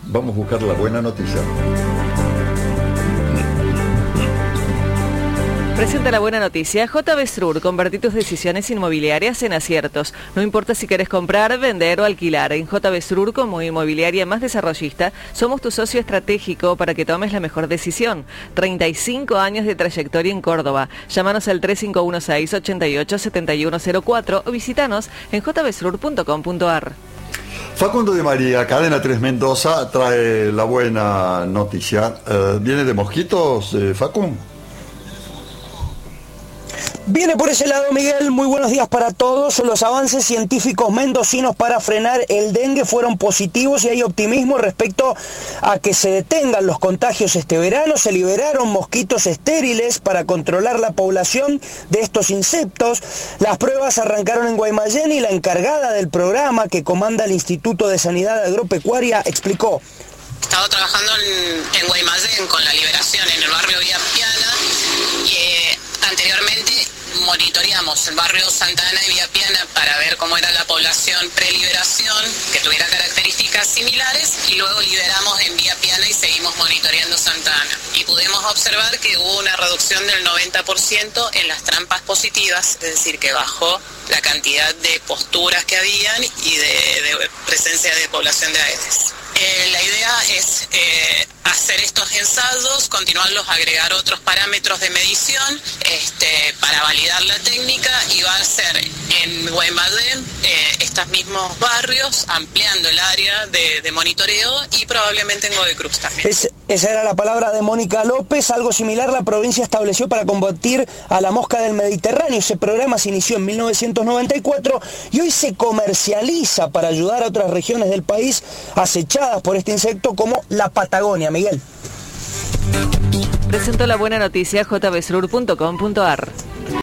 Vamos a buscar la buena noticia. Presenta la buena noticia. JB Srur, convertí tus decisiones inmobiliarias en aciertos. No importa si querés comprar, vender o alquilar. En JB Srur, como inmobiliaria más desarrollista, somos tu socio estratégico para que tomes la mejor decisión. 35 años de trayectoria en Córdoba. Llámanos al 3516-887104 o visitanos en jbsrur.com.ar. Facundo de María, Cadena 3 Mendoza, trae la buena noticia. ¿Viene de mosquitos, Facu? Viene por ese lado, Miguel. Muy buenos días para todos. Los avances científicos mendocinos para frenar el dengue fueron positivos y hay optimismo respecto a que se detengan los contagios este verano. Se liberaron mosquitos estériles para controlar la población de estos insectos. Las pruebas arrancaron en Guaymallén y la encargada del programa que comanda el Instituto de Sanidad Agropecuaria explicó. He estado trabajando en Guaymallén con la liberación en el barrio Vía Piana y anteriormente monitoreamos el barrio Santa Ana y Vía Piana para ver cómo era la población pre-liberación, que tuviera características similares, y luego liberamos en Vía Piana y seguimos monitoreando Santa Ana. Y pudimos observar que hubo una reducción del 90% en las trampas positivas, es decir, que bajó la cantidad de posturas que habían y de presencia de población de Aedes. La idea es hacer estos ensayos, continuarlos, agregar otros parámetros de medición para validar la técnica, y va a ser en Guaymallén estos mismos barrios, ampliando el área de monitoreo, y probablemente en Godoy Cruz también. Esa era la palabra de Mónica López. Algo similar la provincia estableció para combatir a la mosca del Mediterráneo. Ese programa se inició en 1994 y hoy se comercializa para ayudar a otras regiones del país acechadas por este insecto, como la Patagonia. Miguel. Presentó la buena noticia jbsrur.com.ar.